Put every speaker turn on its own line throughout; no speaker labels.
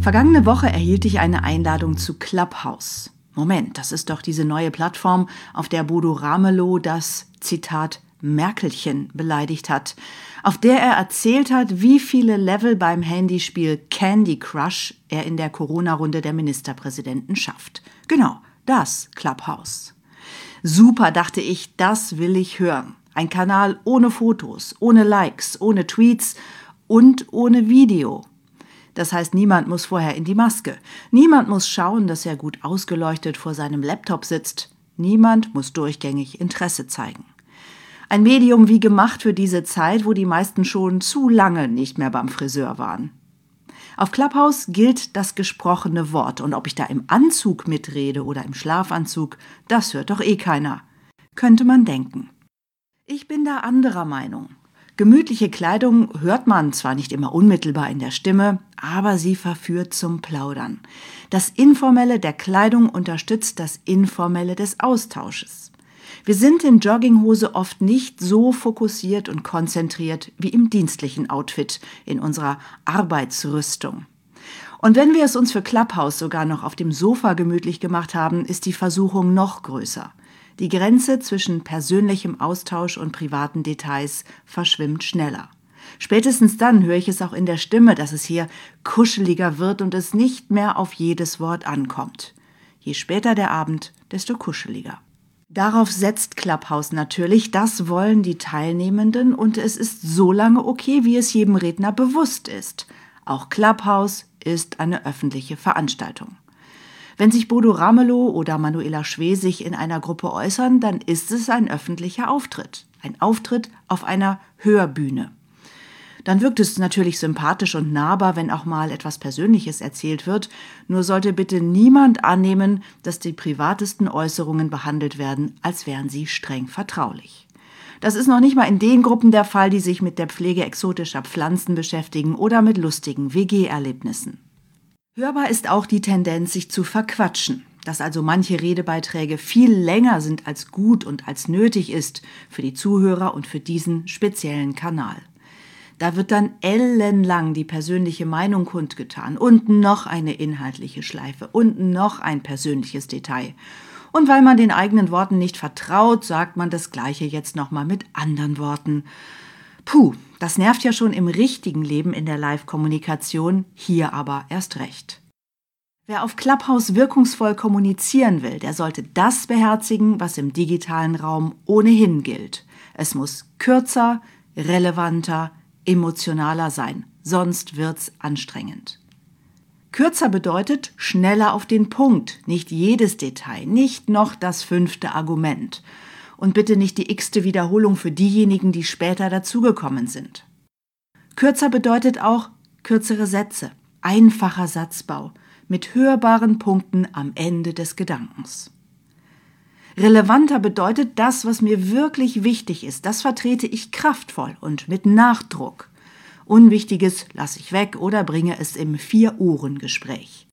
Vergangene Woche erhielt ich eine Einladung zu Clubhouse. Moment, das ist doch diese neue Plattform, auf der Bodo Ramelow das, Zitat, Merkelchen beleidigt hat, auf der er erzählt hat, wie viele Level beim Handyspiel Candy Crush er in der Corona-Runde der Ministerpräsidenten schafft. Genau, das Clubhouse. Super, dachte ich, das will ich hören. Ein Kanal ohne Fotos, ohne Likes, ohne Tweets und ohne Video. Das heißt, niemand muss vorher in die Maske. Niemand muss schauen, dass er gut ausgeleuchtet vor seinem Laptop sitzt. Niemand muss durchgängig Interesse zeigen. Ein Medium wie gemacht für diese Zeit, wo die meisten schon zu lange nicht mehr beim Friseur waren. Auf Clubhouse gilt das gesprochene Wort und ob ich da im Anzug mitrede oder im Schlafanzug, das hört doch eh keiner. Könnte man denken. Ich bin da anderer Meinung. Gemütliche Kleidung hört man zwar nicht immer unmittelbar in der Stimme, aber sie verführt zum Plaudern. Das Informelle der Kleidung unterstützt das Informelle des Austausches. Wir sind in Jogginghose oft nicht so fokussiert und konzentriert wie im dienstlichen Outfit, in unserer Arbeitsrüstung. Und wenn wir es uns für Clubhouse sogar noch auf dem Sofa gemütlich gemacht haben, ist die Versuchung noch größer. Die Grenze zwischen persönlichem Austausch und privaten Details verschwimmt schneller. Spätestens dann höre ich es auch in der Stimme, dass es hier kuscheliger wird und es nicht mehr auf jedes Wort ankommt. Je später der Abend, desto kuscheliger. Darauf setzt Clubhouse natürlich, das wollen die Teilnehmenden und es ist so lange okay, wie es jedem Redner bewusst ist. Auch Clubhouse ist eine öffentliche Veranstaltung. Wenn sich Bodo Ramelow oder Manuela Schwesig in einer Gruppe äußern, dann ist es ein öffentlicher Auftritt. Ein Auftritt auf einer Hörbühne. Dann wirkt es natürlich sympathisch und nahbar, wenn auch mal etwas Persönliches erzählt wird. Nur sollte bitte niemand annehmen, dass die privatesten Äußerungen behandelt werden, als wären sie streng vertraulich. Das ist noch nicht mal in den Gruppen der Fall, die sich mit der Pflege exotischer Pflanzen beschäftigen oder mit lustigen WG-Erlebnissen. Hörbar ist auch die Tendenz, sich zu verquatschen, dass also manche Redebeiträge viel länger sind als gut und als nötig ist für die Zuhörer und für diesen speziellen Kanal. Da wird dann ellenlang die persönliche Meinung kundgetan und noch eine inhaltliche Schleife und noch ein persönliches Detail. Und weil man den eigenen Worten nicht vertraut, sagt man das Gleiche jetzt nochmal mit anderen Worten. Puh, das nervt ja schon im richtigen Leben in der Live-Kommunikation, hier aber erst recht. Wer auf Clubhouse wirkungsvoll kommunizieren will, der sollte das beherzigen, was im digitalen Raum ohnehin gilt. Es muss kürzer, relevanter, emotionaler sein, sonst wird's anstrengend. Kürzer bedeutet schneller auf den Punkt, nicht jedes Detail, nicht noch das 5. Argument. Und bitte nicht die x-te Wiederholung für diejenigen, die später dazugekommen sind. Kürzer bedeutet auch kürzere Sätze, einfacher Satzbau, mit hörbaren Punkten am Ende des Gedankens. Relevanter bedeutet das, was mir wirklich wichtig ist. Das vertrete ich kraftvoll und mit Nachdruck. Unwichtiges lasse ich weg oder bringe es im 4-Ohren-Gespräch.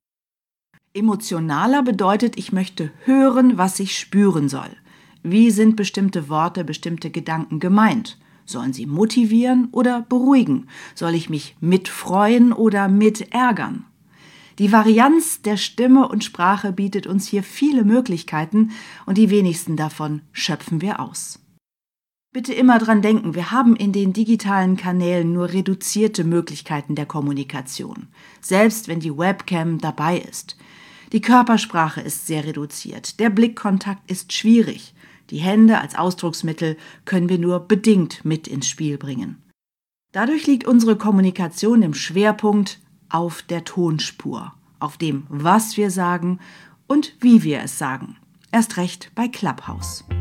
Emotionaler bedeutet, ich möchte hören, was ich spüren soll. Wie sind bestimmte Worte, bestimmte Gedanken gemeint? Sollen sie motivieren oder beruhigen? Soll ich mich mitfreuen oder mitärgern? Die Varianz der Stimme und Sprache bietet uns hier viele Möglichkeiten und die wenigsten davon schöpfen wir aus. Bitte immer dran denken, wir haben in den digitalen Kanälen nur reduzierte Möglichkeiten der Kommunikation, selbst wenn die Webcam dabei ist. Die Körpersprache ist sehr reduziert, der Blickkontakt ist schwierig. Die Hände als Ausdrucksmittel können wir nur bedingt mit ins Spiel bringen. Dadurch liegt unsere Kommunikation im Schwerpunkt auf der Tonspur, auf dem, was wir sagen und wie wir es sagen. Erst recht bei Clubhouse.